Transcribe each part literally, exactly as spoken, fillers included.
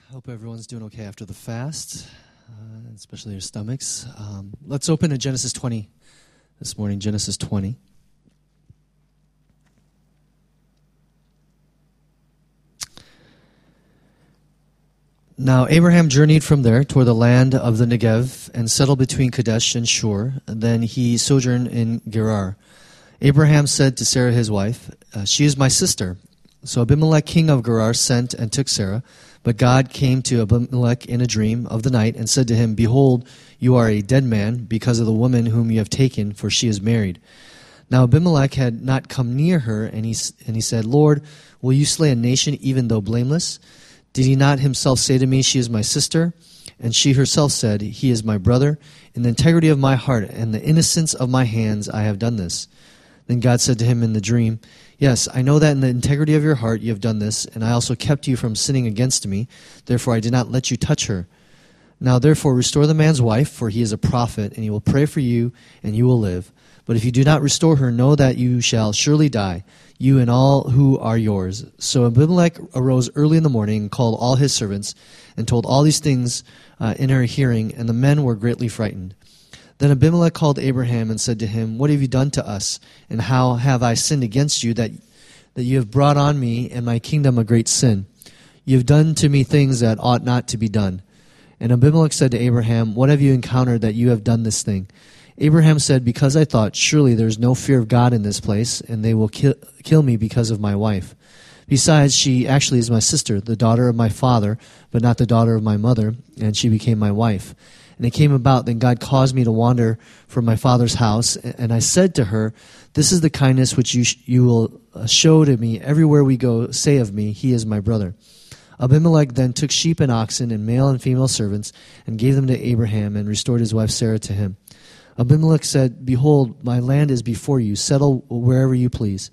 Hope everyone's doing okay after the fast, uh, especially your stomachs. Um, let's open to Genesis twenty this morning, Genesis twenty. Now Abraham journeyed from there toward the land of the Negev and settled between Kadesh and Shur. And then he sojourned in Gerar. Abraham said to Sarah his wife, uh, "She is my sister." So Abimelech king of Gerar sent and took Sarah. But God came to Abimelech in a dream of the night and said to him, "Behold, you are a dead man because of the woman whom you have taken, for she is married." Now Abimelech had not come near her, and he, and he said, "Lord, will you slay a nation even though blameless? Did he not himself say to me, 'She is my sister'?" And she herself said, "He is my brother. In the integrity of my heart and the innocence of my hands I have done this." Then God said to him in the dream, "Yes, I know that in the integrity of your heart you have done this, and I also kept you from sinning against me. Therefore I did not let you touch her. Now therefore restore the man's wife, for he is a prophet, and he will pray for you, and you will live. But if you do not restore her, know that you shall surely die, you and all who are yours." So Abimelech arose early in the morning and called all his servants, and told all these things uh, in her hearing, and the men were greatly frightened. Then Abimelech called Abraham and said to him, "What have you done to us? And how have I sinned against you that, that you have brought on me and my kingdom a great sin? You have done to me things that ought not to be done." And Abimelech said to Abraham, "What have you encountered that you have done this thing?" Abraham said, "Because I thought, surely there is no fear of God in this place, and they will kill, kill me because of my wife. Besides, she actually is my sister, the daughter of my father, but not the daughter of my mother, and she became my wife. And it came about, then God caused me to wander from my father's house, and I said to her, 'This is the kindness which you sh- you will show to me everywhere we go. Say of me, he is my brother.' Abimelech then took sheep and oxen and male and female servants and gave them to Abraham and restored his wife Sarah to him. Abimelech said, 'Behold, my land is before you. Settle wherever you please.'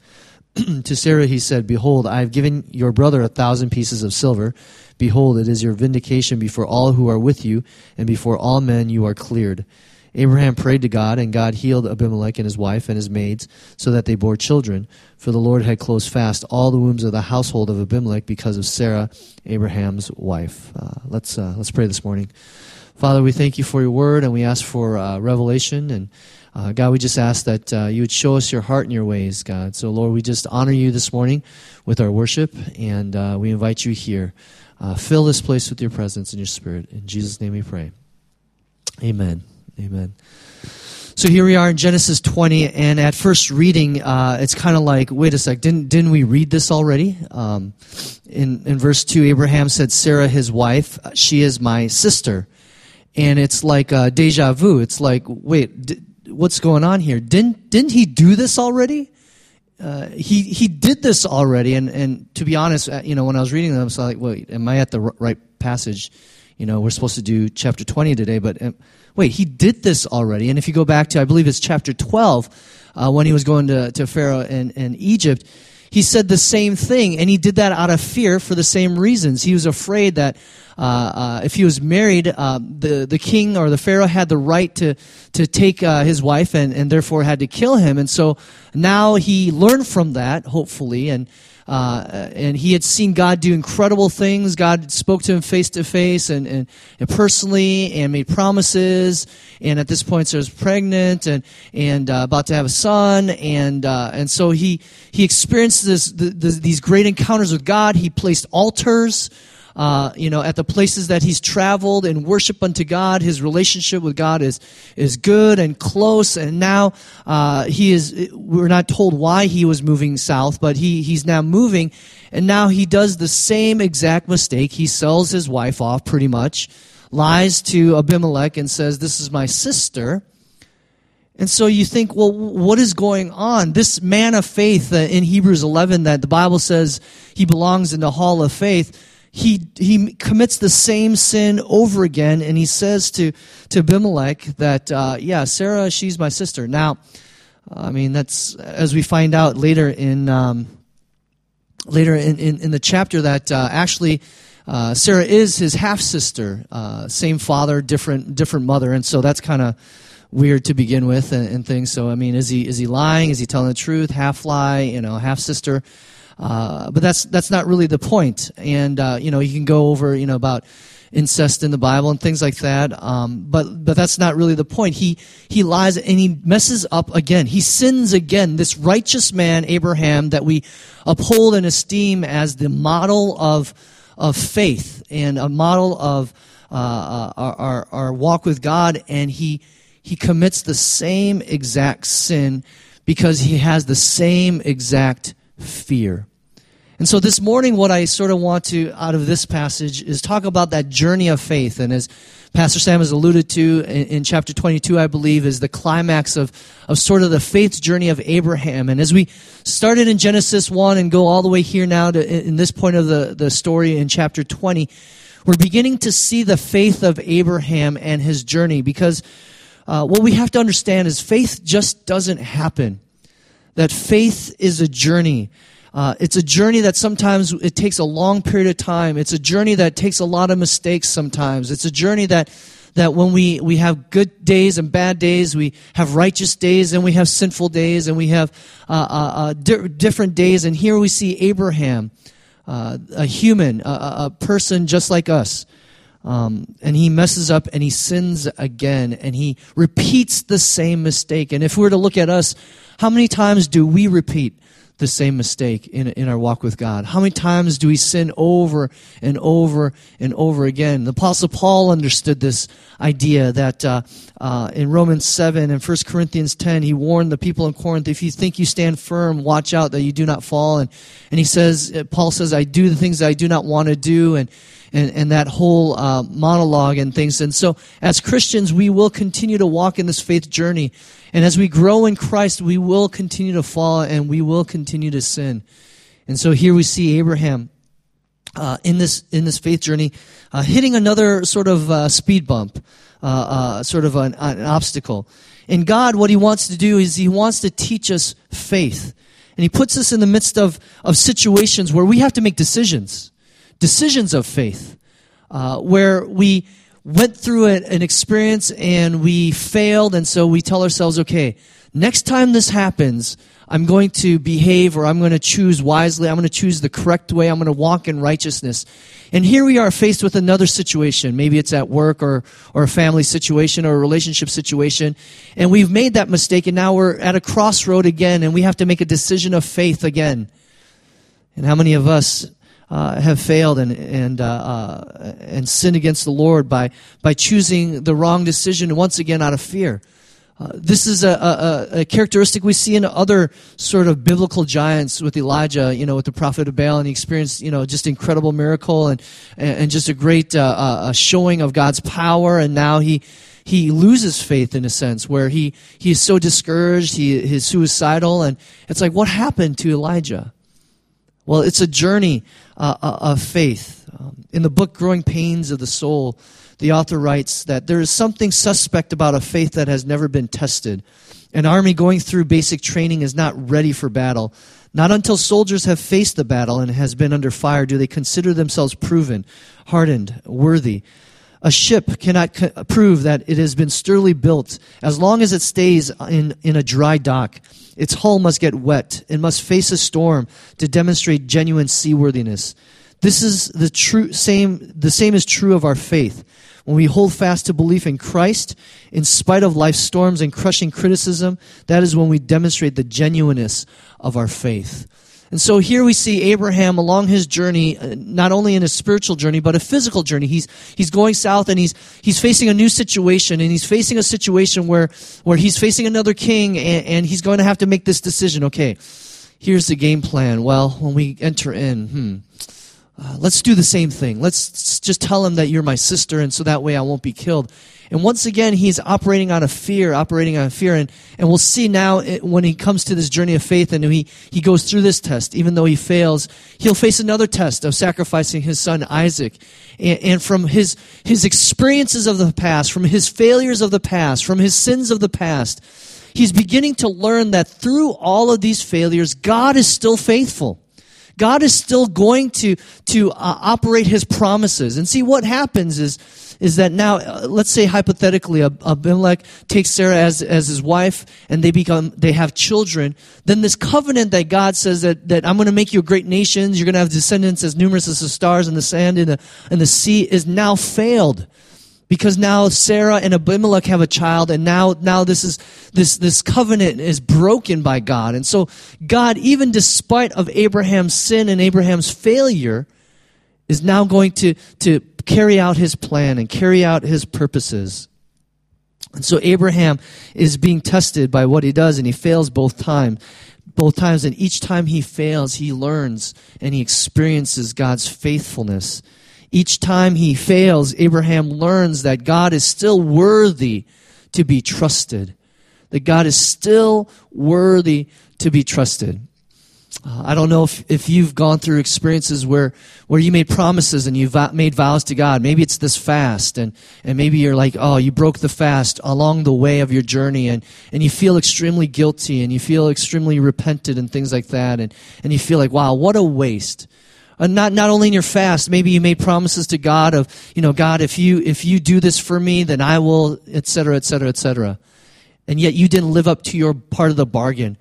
To Sarah he said, 'Behold, I have given your brother a thousand pieces of silver. Behold, it is your vindication before all who are with you, and before all men you are cleared.' Abraham prayed to God, and God healed Abimelech and his wife and his maids, so that they bore children. For the Lord had closed fast all the wombs of the household of Abimelech because of Sarah, Abraham's wife." Uh, let's uh, let's pray this morning. Father, we thank you for your word, and we ask for uh, revelation. And uh, God, we just ask that uh, you would show us your heart and your ways, God. So, Lord, we just honor you this morning with our worship, and uh, we invite you here. Uh, fill this place with your presence and your spirit. In Jesus' name we pray. Amen. Amen. So here we are in Genesis twenty, and at first reading, uh, it's kind of like, wait a sec, didn't didn't we read this already? Um, in, in verse two, Abraham said, "Sarah, his wife, she is my sister." And it's like uh, deja vu. It's like, wait, d- what's going on here? Didn't didn't he do this already? Uh, he he did this already. And, and to be honest, you know, when I was reading them, I was like, wait, am I at the r- right passage? You know, we're supposed to do chapter twenty today, but um, wait, he did this already. And if you go back to, I believe it's chapter twelve, uh, when he was going to, to Pharaoh in, in Egypt, he said the same thing, and he did that out of fear for the same reasons. He was afraid that uh, uh, if he was married, uh, the the king or the Pharaoh had the right to to take uh, his wife, and, and therefore had to kill him. And so now he learned from that, hopefully, and uh, and he had seen God do incredible things. God spoke to him face to face and, and and personally, and made promises. And at this point, so he was pregnant and and uh, about to have a son, and uh, and so he he experienced this the, the, these great encounters with God. He placed altars, uh, you know, at the places that he's traveled and worship unto God. His relationship with God is is good and close. And now uh, he is. We're not told why he was moving south, but he he's now moving, and now he does the same exact mistake. He sells his wife off, pretty much, lies to Abimelech and says, "This is my sister." And so you think, well, what is going on? This man of faith uh, in Hebrews eleven, that the Bible says he belongs in the hall of faith, he he commits the same sin over again, and he says to, to Abimelech that, uh, yeah, Sarah, she's my sister. Now, I mean, that's, as we find out later in um, later in, in, in the chapter, that uh, actually uh, Sarah is his half-sister, uh, same father, different different mother, and so that's kind of weird to begin with and, and things. So, I mean, is he is he lying? Is he telling the truth? Half lie, you know, half sister. Uh, but that's that's not really the point. And, uh, you know, you can go over, you know, about incest in the Bible and things like that. Um, but but that's not really the point. He he lies and he messes up again. He sins again. This righteous man, Abraham, that we uphold and esteem as the model of of faith and a model of uh, our, our our walk with God, and he he commits the same exact sin because he has the same exact fear. And so this morning, what I sort of want to, out of this passage, is talk about that journey of faith. And as Pastor Sam has alluded to in, in chapter twenty-two, I believe, is the climax of, of sort of the faith journey of Abraham. And as we started in Genesis one and go all the way here now to in this point of the, the story in chapter twenty, we're beginning to see the faith of Abraham and his journey. Because uh, what we have to understand is faith just doesn't happen. That faith is a journey. Uh, it's a journey that sometimes it takes a long period of time. It's a journey that takes a lot of mistakes sometimes. It's a journey that that when we, we have good days and bad days, we have righteous days and we have sinful days, and we have uh, uh, uh, di- different days. And here we see Abraham, uh, a human, a, a person just like us. Um, and he messes up and he sins again, and he repeats the same mistake. And if we were to look at us, how many times do we repeat the same mistake in in our walk with God? How many times do we sin over and over and over again? The Apostle Paul understood this idea that uh, uh, in Romans seven and First Corinthians ten, he warned the people in Corinth, if you think you stand firm, watch out that you do not fall. And and he says, Paul says, I do the things that I do not want to do, and and, and that whole uh, monologue and things. And so as Christians, we will continue to walk in this faith journey. And as we grow in Christ, we will continue to fall and we will continue to sin. And so here we see Abraham uh, in this in this faith journey uh, hitting another sort of uh, speed bump, uh, uh, sort of an, an obstacle. And God, what he wants to do is he wants to teach us faith. And he puts us in the midst of, of situations where we have to make decisions, decisions of faith, uh, where we went through a, an experience and we failed, and so we tell ourselves, okay, next time this happens, I'm going to behave, or I'm going to choose wisely. I'm going to choose the correct way. I'm going to walk in righteousness. And here we are faced with another situation. Maybe it's at work or, or a family situation or a relationship situation. And we've made that mistake, and now we're at a crossroad again, and we have to make a decision of faith again. And how many of us Uh, have failed and and uh, uh, and sinned against the Lord by by choosing the wrong decision once again out of fear? Uh, this is a, a, a characteristic we see in other sort of biblical giants. With Elijah, you know, with the prophet of Baal, and he experienced, you know, just incredible miracle and and just a great uh, uh, showing of God's power. And now he he loses faith in a sense, where he he is so discouraged, he is suicidal, and it's like, what happened to Elijah? Well, it's a journey uh, of faith. Um, in the book Growing Pains of the Soul, the author writes that there is something suspect about a faith that has never been tested. An army going through basic training is not ready for battle. Not until soldiers have faced the battle and has been under fire do they consider themselves proven, hardened, worthy. A ship cannot co- prove that it has been sturdily built as long as it stays in, in a dry dock. Its hull must get wet and must face a storm to demonstrate genuine seaworthiness. This is the true same. The same is true of our faith. When we hold fast to belief in Christ, in spite of life's storms and crushing criticism, that is when we demonstrate the genuineness of our faith. And so here we see Abraham along his journey, not only in his spiritual journey, but a physical journey. He's he's going south, and he's he's facing a new situation, and he's facing a situation where, where he's facing another king, and, and he's going to have to make this decision. Okay, here's the game plan. Well, when we enter in, hmm, uh, let's do the same thing. Let's just tell him that you're my sister, and so that way I won't be killed. And once again, he's operating out of fear, operating out of fear. And, and we'll see now it, when he comes to this journey of faith and he, he goes through this test, even though he fails, he'll face another test of sacrificing his son Isaac. And, and from his, his experiences of the past, from his failures of the past, from his sins of the past, he's beginning to learn that through all of these failures, God is still faithful. God is still going to, to uh, operate his promises. And see, what happens is, is that now, uh, let's say hypothetically, Ab- Abimelech takes Sarah as as his wife, and they become they have children. Then this covenant that God says that, that I'm going to make you a great nation, you're going to have descendants as numerous as the stars in the sand in the in the sea, is now failed. Because now Sarah and Abimelech have a child, and now, now this is this this covenant is broken by God. And so God, even despite of Abraham's sin and Abraham's failure, is now going to, to carry out his plan and carry out his purposes. And so Abraham is being tested by what he does, and he fails both times. Both times, and each time he fails, he learns and he experiences God's faithfulness. Each time he fails, Abraham learns that God is still worthy to be trusted. That God is still worthy to be trusted. Uh, I don't know if, if you've gone through experiences where, where you made promises and you've made vows to God. Maybe it's this fast, and, and maybe you're like, oh, you broke the fast along the way of your journey, and, and you feel extremely guilty, and you feel extremely repentant and things like that, and, and you feel like, wow, what a waste. Uh, not not only in your fast, maybe you made promises to God of, you know, God, if you if you do this for me, then I will, et cetera, et cetera, et cetera. And yet you didn't live up to your part of the bargain.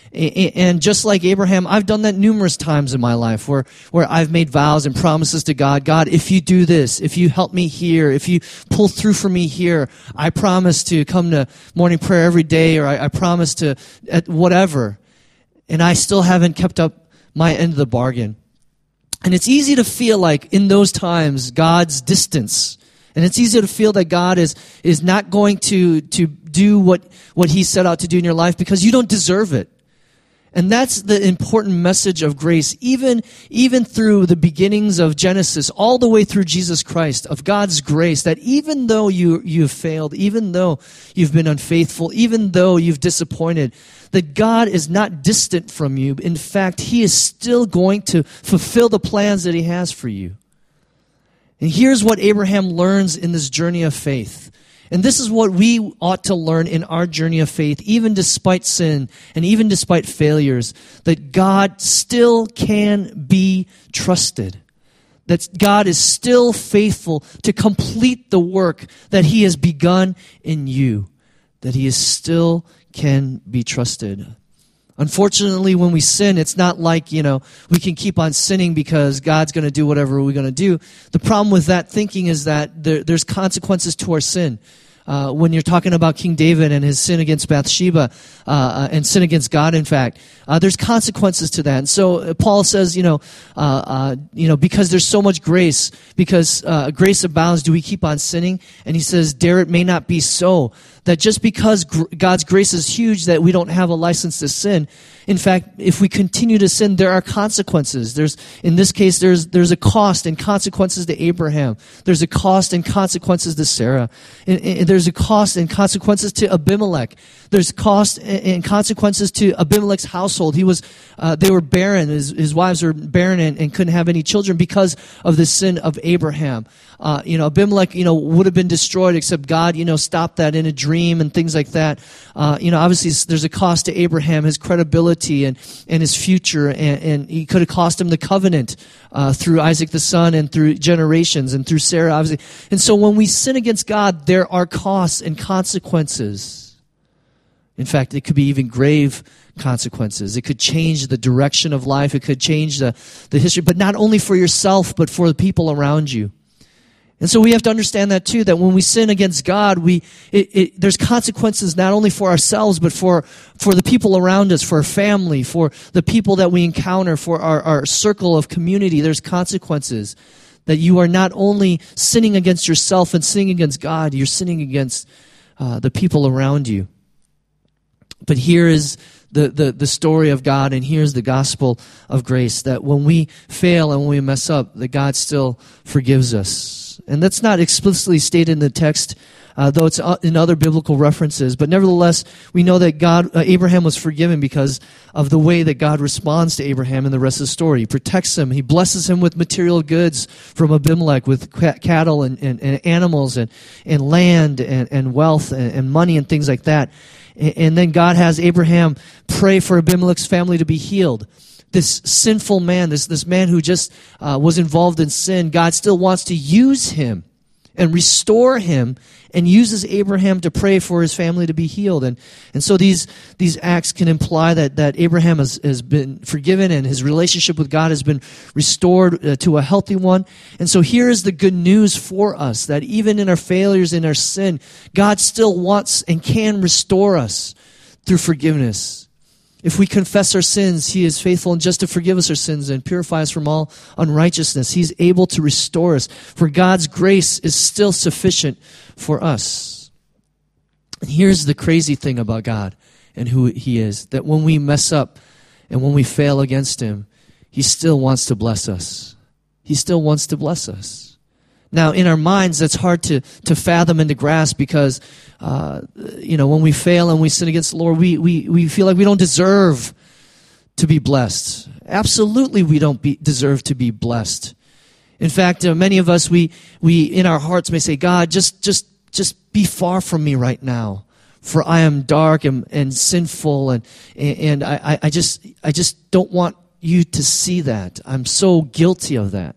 And just like Abraham, I've done that numerous times in my life where, where I've made vows and promises to God. God, if you do this, if you help me here, if you pull through for me here, I promise to come to morning prayer every day, or I, I promise to whatever. And I still haven't kept up my end of the bargain. And it's easy to feel like in those times, God's distance. And it's easy to feel that God is, is not going to, to do what, what he set out to do in your life because you don't deserve it. And that's the important message of grace, even, even through the beginnings of Genesis, all the way through Jesus Christ, of God's grace, that even though you, you've failed, even though you've been unfaithful, even though you've disappointed, that God is not distant from you. In fact, he is still going to fulfill the plans that he has for you. And here's what Abraham learns in this journey of faith. And this is what we ought to learn in our journey of faith, even despite sin and even despite failures, that God still can be trusted. That God is still faithful to complete the work that he has begun in you. That he is still can be trusted. Unfortunately, when we sin, it's not like, you know, we can keep on sinning because God's going to do whatever we're going to do. The problem with that thinking is that there, there's consequences to our sin. Uh, when you're talking about King David and his sin against Bathsheba, uh, and sin against God, in fact, uh, there's consequences to that. And so uh, Paul says, you know, uh, uh, you know, because there's so much grace, because uh, grace abounds, do we keep on sinning? And he says, dare it may not be so. That just because gr- God's grace is huge, that we don't have a license to sin. In fact, if we continue to sin, there are consequences. There's, in this case, there's there's a cost and consequences to Abraham. There's a cost and consequences to Sarah. And, and there's a cost and consequences to Abimelech. There's cost and consequences to Abimelech's household. He was, uh, they were barren. His, his wives were barren and, and couldn't have any children because of the sin of Abraham. Uh, you know, Abimelech, you know, would have been destroyed, except God, you know, stopped that in a dream and things like that. Uh, you know, obviously there's a cost to Abraham, his credibility and, and his future, and, and he could have cost him the covenant uh, through Isaac the son and through generations and through Sarah, obviously. And so when we sin against God, there are costs and consequences. In fact, it could be even grave consequences. It could change the direction of life. It could change the, the history, but not only for yourself, but for the people around you. And so we have to understand that too, that when we sin against God, we it, it, there's consequences not only for ourselves, but for, for the people around us, for our family, for the people that we encounter, for our, our circle of community. There's consequences that you are not only sinning against yourself and sinning against God, you're sinning against uh, the people around you. But here is the, the, the story of God, and here's the gospel of grace, that when we fail and when we mess up, that God still forgives us. And that's not explicitly stated in the text, uh, though it's in other biblical references. But nevertheless, we know that God, uh, Abraham was forgiven because of the way that God responds to Abraham in the rest of the story. He protects him. He blesses him with material goods from Abimelech, with c- cattle and, and, and animals and, and land and, and wealth and, and money and things like that. And, and then God has Abraham pray for Abimelech's family to be healed. This sinful man, this, this man who just uh, was involved in sin, God still wants to use him and restore him, and uses Abraham to pray for his family to be healed. And and so these these acts can imply that, that Abraham has, has been forgiven and his relationship with God has been restored uh, to a healthy one. And so here is the good news for us, that even in our failures, in our sin, God still wants and can restore us through forgiveness. If we confess our sins, he is faithful and just to forgive us our sins and purify us from all unrighteousness. He's able to restore us, for God's grace is still sufficient for us. And here's the crazy thing about God and who he is, that when we mess up and when we fail against him, he still wants to bless us. He still wants to bless us. Now, in our minds, that's hard to, to fathom and to grasp because, uh, you know, when we fail and we sin against the Lord, we, we, we feel like we don't deserve to be blessed. Absolutely, we don't be, deserve to be blessed. In fact, uh, many of us, we, we in our hearts may say, God, just, just, just be far from me right now, for I am dark and, and sinful, and, and I, I just, I just don't want you to see that. I'm so guilty of that.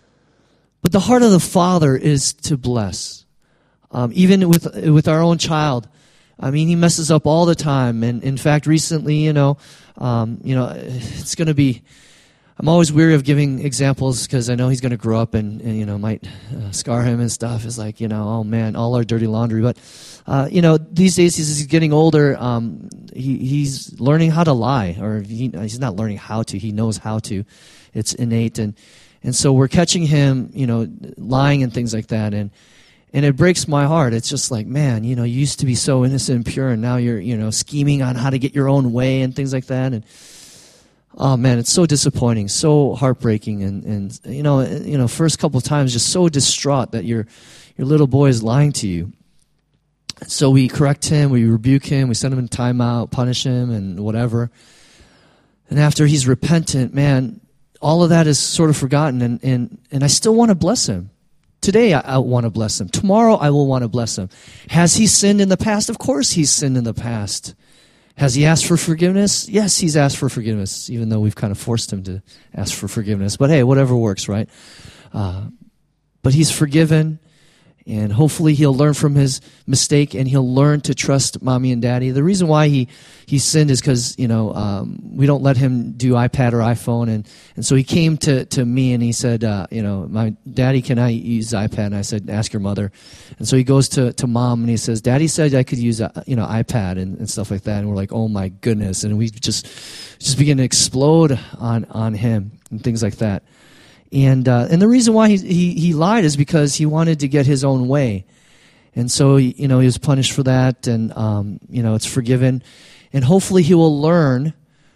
But the heart of the Father is to bless. Um, even with with our own child. I mean, he messes up all the time. And in fact, recently, you know, um, you know, it's going to be, I'm always weary of giving examples because I know he's going to grow up and, and you know, might uh, scar him and stuff. It's like, you know, oh man, all our dirty laundry. But, uh, you know, these days he's, he's getting older. Um, he, he's learning how to lie, or he, he's not learning how to, he knows how to. It's innate. And, And so we're catching him, you know, lying and things like that. And and it breaks my heart. It's just like, man, you know, you used to be so innocent and pure, and now you're, you know, scheming on how to get your own way and things like that. And oh man, it's so disappointing, so heartbreaking. And, and you know, you know, first couple of times just so distraught that your your little boy is lying to you. So we correct him, we rebuke him, we send him in timeout, punish him and whatever. And after he's repentant, man, all of that is sort of forgotten, and, and, and I still want to bless him. Today I, I want to bless him. Tomorrow I will want to bless him. Has he sinned in the past? Of course he's sinned in the past. Has he asked for forgiveness? Yes, he's asked for forgiveness, even though we've kind of forced him to ask for forgiveness. But hey, whatever works, right? Uh, but he's forgiven, and hopefully he'll learn from his mistake, and he'll learn to trust mommy and daddy. The reason why he, he sinned is because, you know, um, we don't let him do iPad or iPhone. And, and so he came to, to me and he said, uh, you know, my daddy, can I use iPad? And I said, ask your mother. And so he goes to, to mom and he says, Daddy said I could use, uh, you know, iPad and, and stuff like that. And we're like, oh my goodness. And we just, just begin to explode on, on him and things like that. And uh, and the reason why he, he he lied is because he wanted to get his own way, and so you know he was punished for that, and um, you know it's forgiven, and hopefully he will learn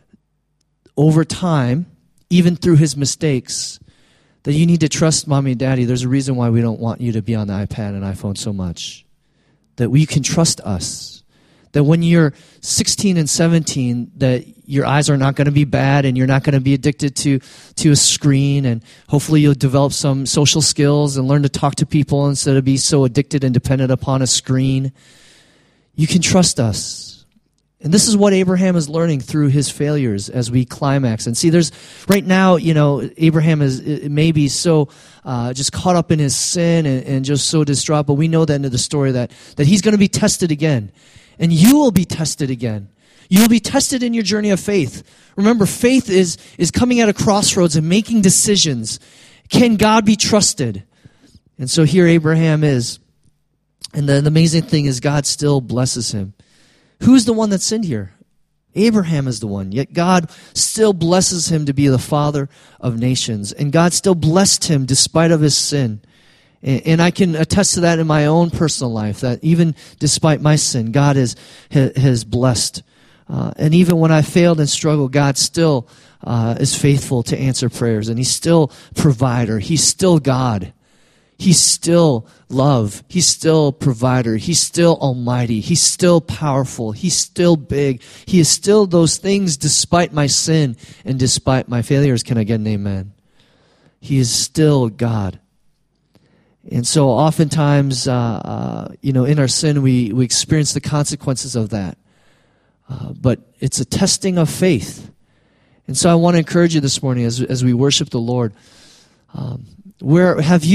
over time, even through his mistakes, that you need to trust mommy and daddy. There's a reason why we don't want you to be on the iPad and iPhone so much, that we can trust us. That when you're sixteen and seventeen, that your eyes are not going to be bad and you're not going to be addicted to, to a screen, and hopefully you'll develop some social skills and learn to talk to people instead of be so addicted and dependent upon a screen. You can trust us. And this is what Abraham is learning through his failures as we climax. And see, there's, right now, you know, Abraham is maybe so uh, just caught up in his sin and, and just so distraught, but we know the end of the story that, that he's going to be tested again. And you will be tested again. You will be tested in your journey of faith. Remember, faith is, is coming at a crossroads and making decisions. Can God be trusted? And so here Abraham is. And the, the amazing thing is God still blesses him. Who's the one that sinned here? Abraham is the one. Yet God still blesses him to be the father of nations. And God still blessed him despite of his sin. And I can attest to that in my own personal life, that even despite my sin, God has, has blessed. Uh, and even when I failed and struggled, God still uh, is faithful to answer prayers. And he's still provider. He's still God. He's still love. He's still provider. He's still almighty. He's still powerful. He's still big. He is still those things despite my sin and despite my failures. Can I get an amen? He is still God. And so oftentimes, uh, uh, you know, in our sin, we, we experience the consequences of that. Uh, but it's a testing of faith. And so I want to encourage you this morning as as we worship the Lord. Um, where have you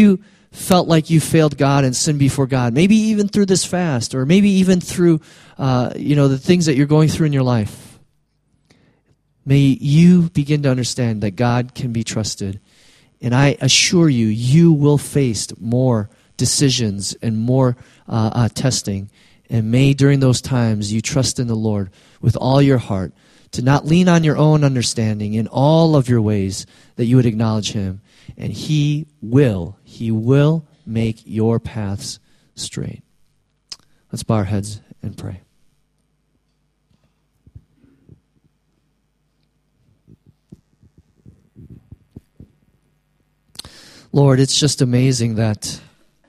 felt like you failed God and sinned before God, maybe even through this fast, or maybe even through uh, you know, the things that you're going through in your life, may you begin to understand that God can be trusted. And I assure you, you will face more decisions and more uh, uh, testing. And may during those times you trust in the Lord with all your heart, to not lean on your own understanding in all of your ways, that you would acknowledge Him. And He will, He will make your paths straight. Let's bow our heads and pray. Lord, it's just amazing that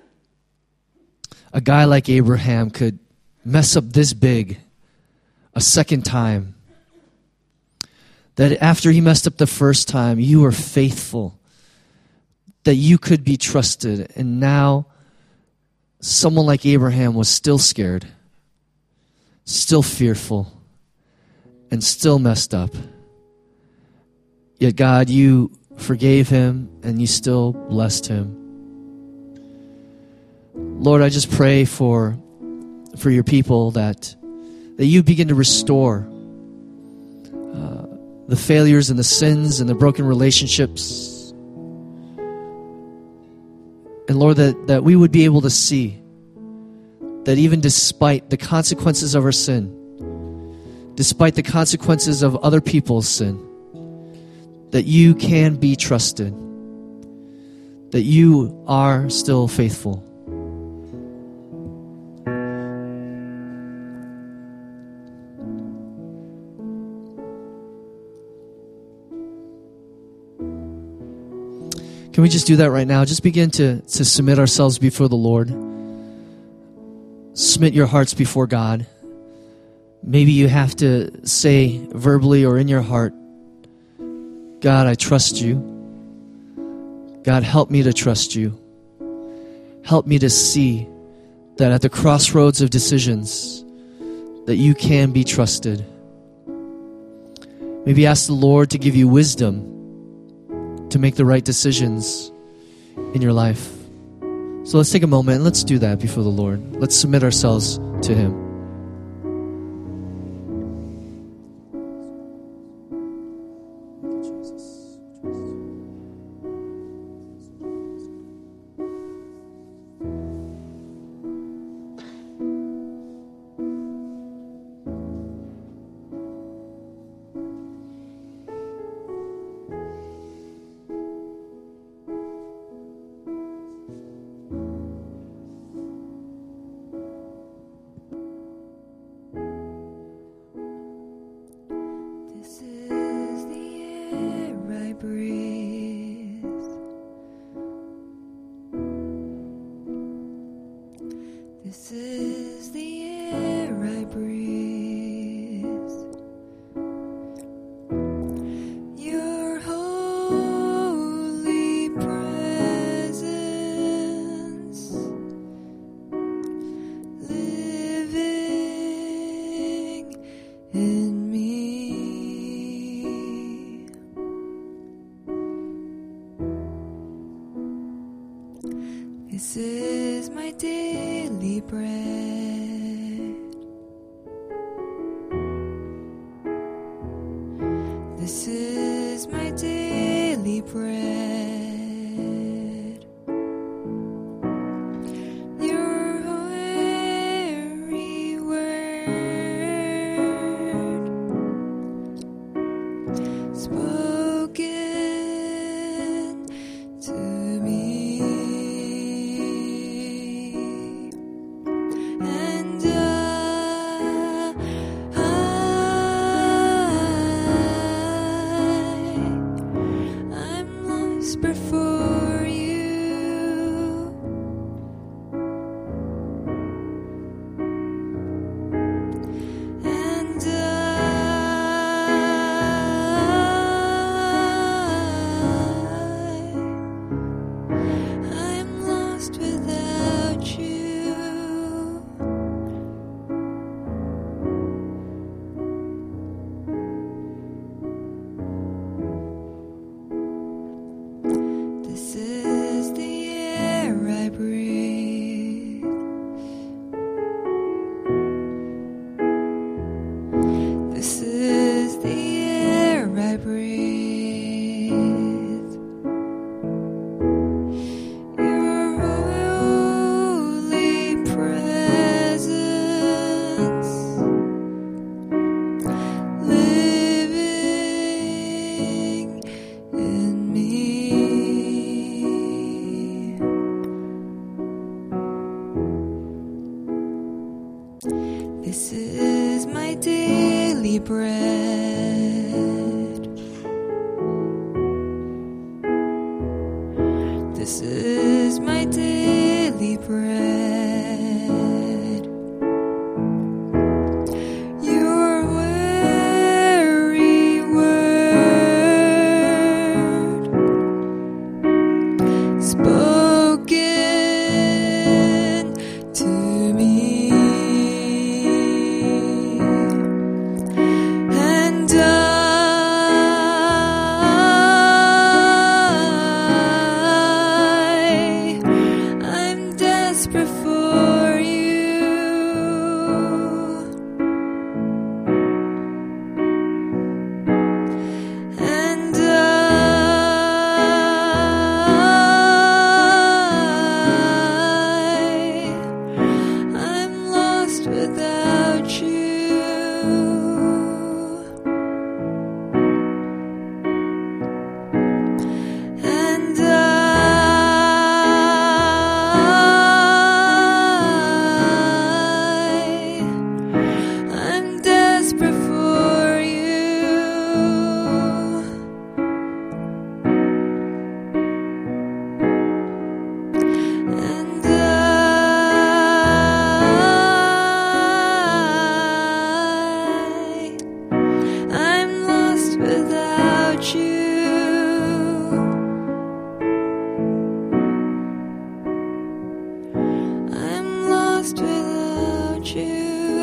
a guy like Abraham could mess up this big a second time. That after he messed up the first time, you were faithful, that you could be trusted. And now someone like Abraham was still scared, still fearful, and still messed up. Yet God, you forgave him and you still blessed him. Lord, I just pray for for your people that that you begin to restore uh, the failures and the sins and the broken relationships. And Lord, that, that we would be able to see that even despite the consequences of our sin, despite the consequences of other people's sin, that you can be trusted, that you are still faithful. Can we just do that right now? Just begin to, to submit ourselves before the Lord. Submit your hearts before God. Maybe you have to say verbally or in your heart, God, I trust you. God, help me to trust you. Help me to see that at the crossroads of decisions, that you can be trusted. Maybe ask the Lord to give you wisdom to make the right decisions in your life. So let's take a moment and let's do that before the Lord. Let's submit ourselves to Him. This is the air I breathe. Your holy presence living in me. This is my daily bread. This is my daily bread. Your very word spoken to me. And daily bread. This is my daily bread. Your very word spoken to me. And I, I'm desperate for you. And I, I'm lost without you. And I, I'm desperate for you. And I, I'm lost without you. I'm lost without you.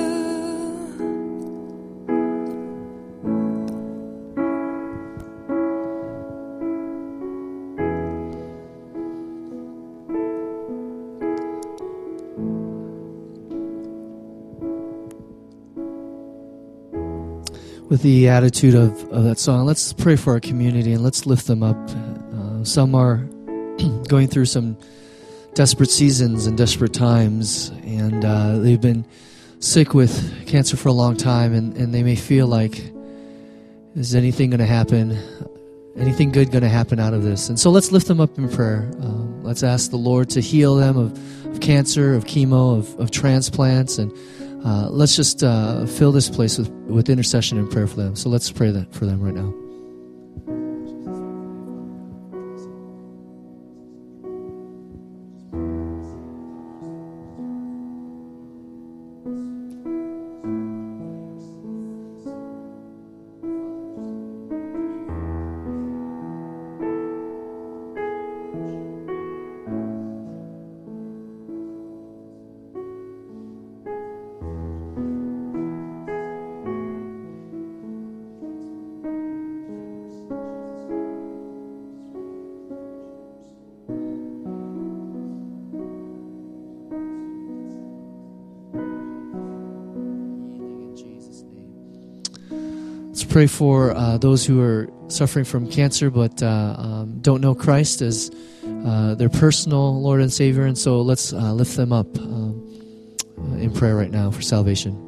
With the attitude of, of that song, let's pray for our community and let's lift them up. Uh, some are going through some desperate seasons and desperate times, and uh, they've been sick with cancer for a long time, and, and they may feel like, is anything going to happen? Anything good going to happen out of this? And so let's lift them up in prayer. Um, let's ask the Lord to heal them of, of cancer, of chemo, of, of transplants, and uh, let's just uh, fill this place with, with intercession and prayer for them. So let's pray that for them right now. Let's pray for uh, those who are suffering from cancer but uh, um, don't know Christ as uh, their personal Lord and Savior. And so let's uh, lift them up um, uh, in prayer right now for salvation.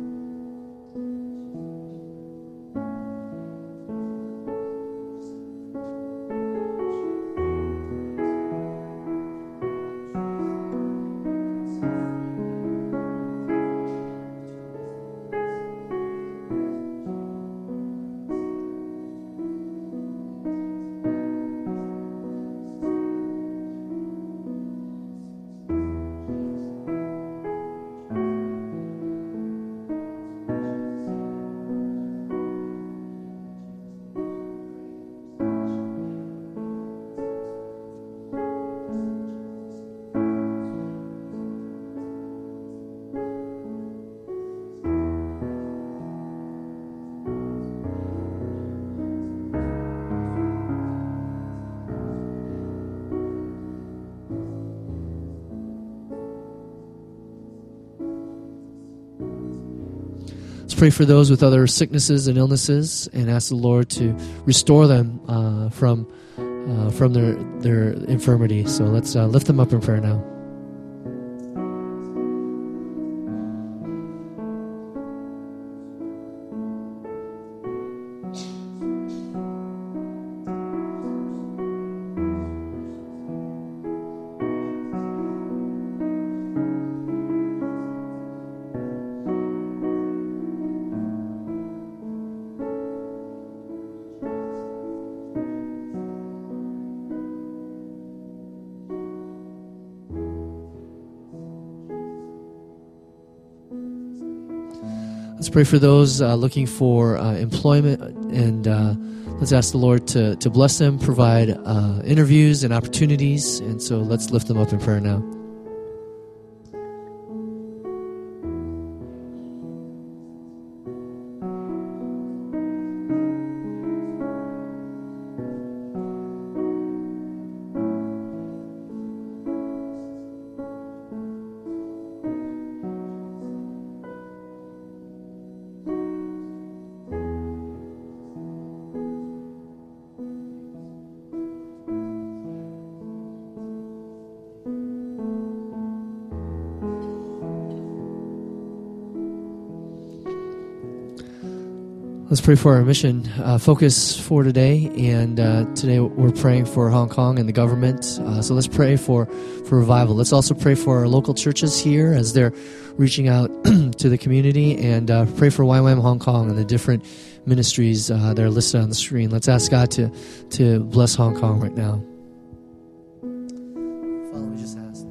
Let's pray for those with other sicknesses and illnesses and ask the Lord to restore them uh, from uh, from their their infirmity. So let's uh, lift them up in prayer now. Let's pray for those uh, looking for uh, employment, and uh, let's ask the Lord to, to bless them, provide uh, interviews and opportunities. And so let's lift them up in prayer now. Let's pray for our mission uh, focus for today. And uh, today we're praying for Hong Kong and the government. Uh, so let's pray for, for revival. Let's also pray for our local churches here as they're reaching out to the community. And uh, pray for Y WAM Hong Kong and the different ministries uh, that are listed on the screen. Let's ask God to, to bless Hong Kong right now. Father, we just ask.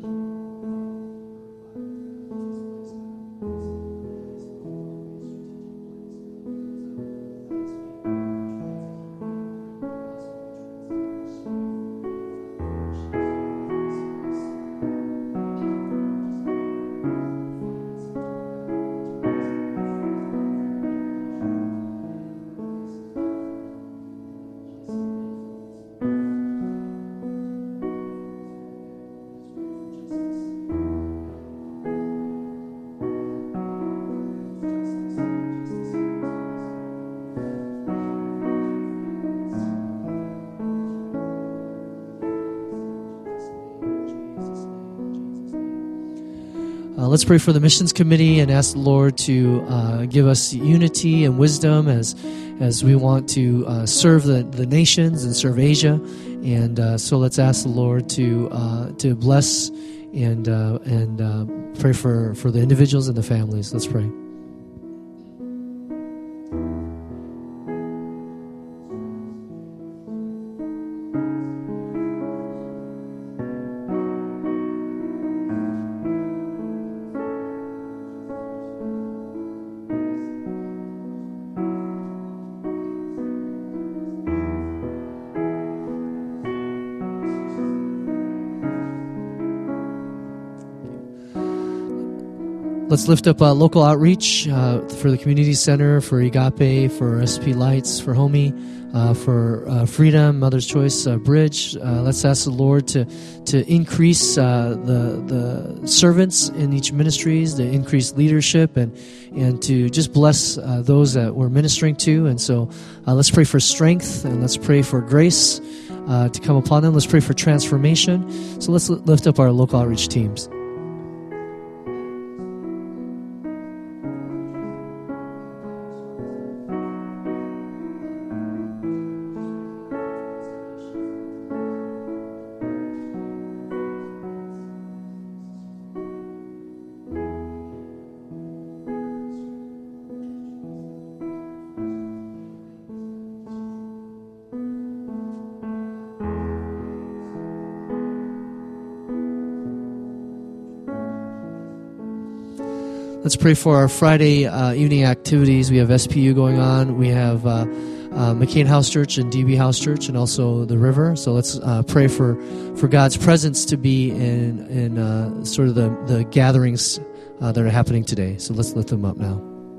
Uh, let's pray for the missions committee and ask the Lord to uh, give us unity and wisdom as as we want to uh, serve the, the nations and serve Asia. And uh, so let's ask the Lord to uh, to bless and uh, and uh, pray for, for the individuals and the families. Let's pray. Let's lift up uh, local outreach uh, for the community center, for Agape, for S P Lights, for Homie, uh, for uh, Freedom, Mother's Choice uh, Bridge. Uh, let's ask the Lord to to increase uh, the the servants in each ministries, to increase leadership, and and to just bless uh, those that we're ministering to. And so uh, let's pray for strength, and let's pray for grace uh, to come upon them. Let's pray for transformation. So let's lift up our local outreach teams. Let's pray for our Friday uh, evening activities. We have S P U going on. We have uh, uh, McCain House Church and D B House Church, and also the River. So let's uh, pray for, for God's presence to be in in uh, sort of the the gatherings uh, that are happening today. So let's lift them up now.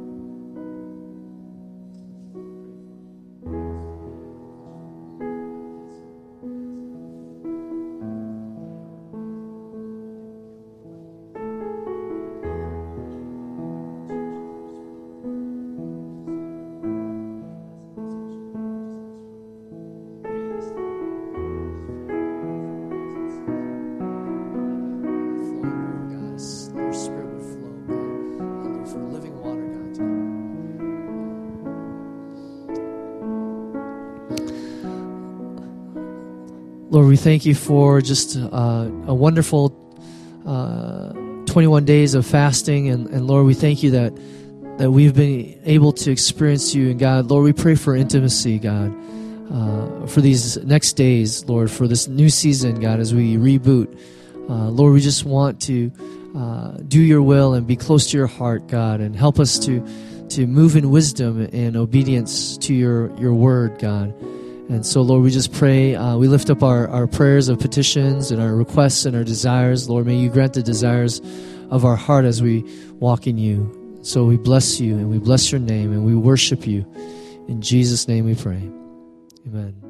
Lord, we thank you for just uh, a wonderful uh, twenty-one days of fasting. And, and Lord, we thank you that, that we've been able to experience you. And God, Lord, we pray for intimacy, God, uh, for these next days, Lord, for this new season, God, as we reboot. Uh, Lord, we just want to uh, do your will and be close to your heart, God, and help us to to move in wisdom and obedience to your, your word, God. And so, Lord, we just pray, uh, we lift up our, our prayers of petitions and our requests and our desires. Lord, may you grant the desires of our heart as we walk in you. So we bless you and we bless your name and we worship you. In Jesus' name we pray. Amen.